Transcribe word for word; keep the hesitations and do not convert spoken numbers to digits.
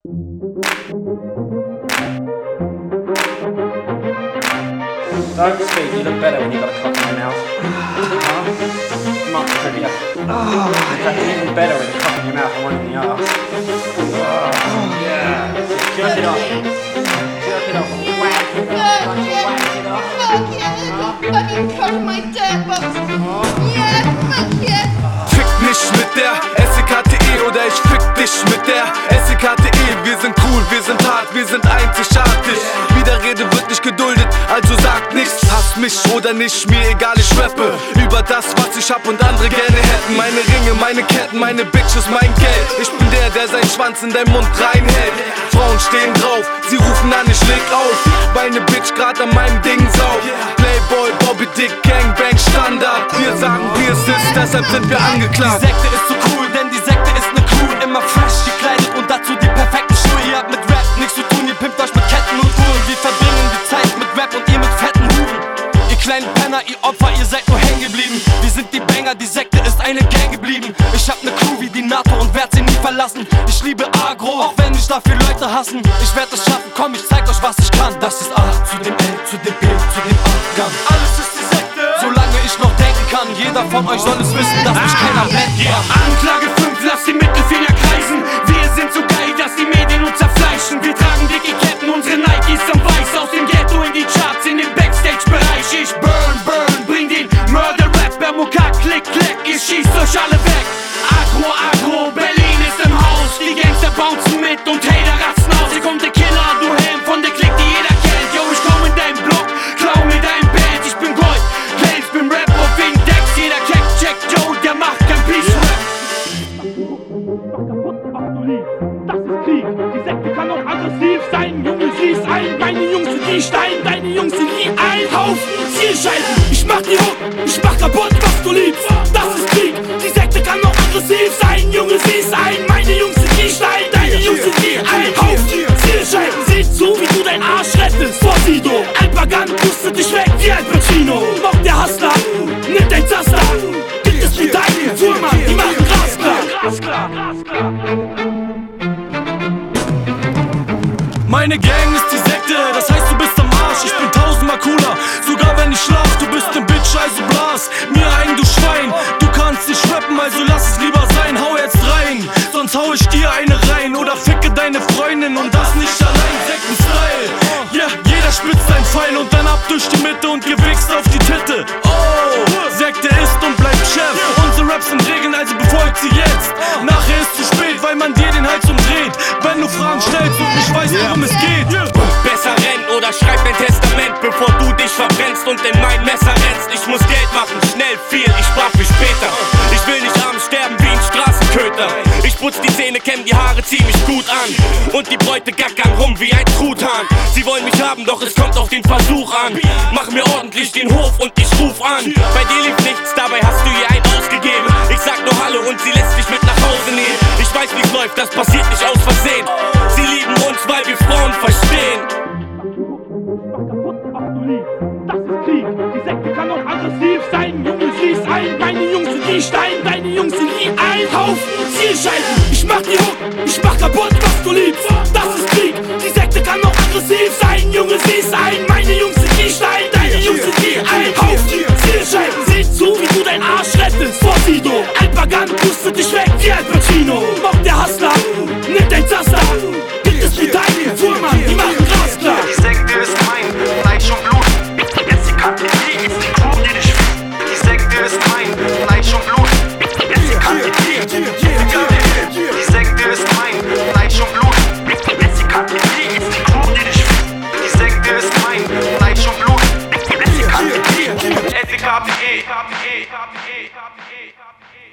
Don't speak, you look better when you've got a cock in your mouth. Huh? Much prettier. Oh, in fact, even better with a cock in your mouth and one in the arse. Oh, yeah. Jerk it off. Jerk it off. Whack it off. Whack it off. Fuck yeah. Fucking cock my dirt box. Yeah, fuck yeah. Fick mich mit der S E K T E oder ich fick dich mit der S E K T E. Wir sind cool, wir sind hart, wir sind einzigartig. Widerrede wird nicht geduldet, also sagt nichts. Hasst mich oder nicht, mir egal, ich rappe über das, was ich hab und andere gerne hätten. Meine Ringe, meine Ketten, meine Bitches, mein Geld. Ich bin der, der seinen Schwanz in deinen Mund reinhält. Frauen stehen drauf, sie rufen an, ich leg auf, weil ne Bitch grad an meinem Ding saugt. Playboy, Bobby Dick, Gangbang, Standard. Wir sagen, wie es ist, deshalb sind wir angeklagt. Die Sekte ist so cool, denn die Sekte ist ne Crew. Immer fresh gekleidet und dazu die perfekten Schuhe. Ihr habt mit Rap nichts zu tun, ihr pimpt euch mit Ketten und Uhren. Wir verbringen die Zeit mit Rap und ihr mit fetten Huren. Ihr kleinen Penner, ihr Opfer, ihr seid nur hängen geblieben. Wir sind die Banger, die Sekte ist eine Gang geblieben. Ich hab ne Crew wie die NATO und werd sie nie verlassen. Ich liebe Agro, auch wenn mich dafür Leute hassen. Ich werd es schaffen, komm, ich zeig euch, was ich kann. Das ist A zu dem L, zu dem P, zu dem A-Gang. Alles ist die Sekte, solange ich noch denken kann. Jeder von euch soll es wissen, dass mich keiner blenden kann. Anklage fünf, lass die Mittelfinger kreisen. Wir sind so geil, dass die Medien uns zerfleischen. Wir tragen dicke Ketten, unsere Nikes am Weiß. Aus dem Ghetto in die Charts, in den Backstage-Bereich. Ich burn, burn, bring den Murder-Rap. Bermuda, klick, klick, ihr schießt euch alle weg. Agro, Agro, Berlin ist im Haus. Die Gangster bouncen mit und Hater rasten aus. Hier kommt der Killer, du Helm von der Klick, die jeder kennt. Yo, ich komm in deinen Block, klau mir dein Band. Ich bin Gold, Plains, bin Rap auf wegen Decks. Jeder Keck, check, Joe, der macht kein Peace-Rap. Mach kaputt, was du liebst. Das ist Krieg. Die Sekte kann auch aggressiv sein. Junge, sieh's ein. Meine Jungs sind die Stein. Deine Jungs sind wie ein Haufen Zielscheiben. Ich mach die Hook. Ich mach kaputt, was du liebst. Das ist Krieg. Die Sekte kann auch aggressiv sein. Junge, sieh's ein. Meine Jungs sind die Stein. Deine Jungs sind wie ein Haufen Zielscheiben. Seht zu, wie du dein Arsch rettest. Vor Sido. Alpagan pustet dich weg wie Al Pacino. Noch der Hustler. Nimm dein Zaster. Gibt es wie deine Fuhrmann. Die machen glasklar. Glasklar. Glasklar. Meine Gang ist die Sekte, das heißt du bist am Arsch. Ich bin tausendmal cooler, sogar wenn ich schlaf. Du bist ne Bitch, also blas mir ein, du Schwein. Du kannst nicht rappen, also lass es lieber sein. Hau jetzt rein, sonst hau ich dir eine rein. Oder ficke deine Freundin und das nicht allein. Sekten-Style, ja, yeah, jeder spitzt ein Pfeil und dann ab durch die Mitte und gewichst auf die Titte. Oh, Sekte ist und bleibt Chef. Unsere Raps sind Regeln, also befolgt sie jetzt. Nachher ist zu spät, weil man dir den Hals umdreht. Wenn du Fragen stellst und nicht weißt, worum es geht. Besser rennen oder schreib ein Testament, bevor du dich verbrennst und in mein Messer rennst. Ich muss Geld machen, schnell, viel, ich sprach mich später. Ich will nicht abends sterben wie ein Straßenköter. Ich putz die Zähne, kämm die Haare ziemlich gut an. Und die Bräute gackern rum wie ein Truthahn. Sie wollen mich haben, doch es kommt auf den Versuch an. Mach mir ordentlich den Hof und ich ruf an. Bei dir lief nichts, dabei hast du ihr ein ausgegeben. Ich sag nur Hallo und sie lässt dich mit nach Hause nehmen. Ich weiß, wie's läuft, das passiert nicht aus Versehen. Sie lieben uns, weil wir Frauen verstehen. Mach kaputt, was du liebst. Das ist Krieg. Die Sekte kann auch aggressiv sein. Junge, sieh's ein. Meine Jungs sind die Stein. Deine Jungs sind wie ein Haufen Zielscheiben. Ich mach die Hook. Ich mach kaputt, was du liebst. Das ist Krieg. Die Sekte kann auch aggressiv sein. Junge, sieh's ein. Meine Jungs sind die Stein. Deine Jungs sind wie ein Haufen Zielscheiben. Seht zu, wie du dein Arsch rettest. Vor Sido. Alpagan pustet dich weg wie Al Pacino. Noch der Hustler. Nimm dein Zaster. Gibt es wie deine Fuhrmann. Die machen glasklar. Die Sekte ist mein Fleisch und Blut. S E K T E.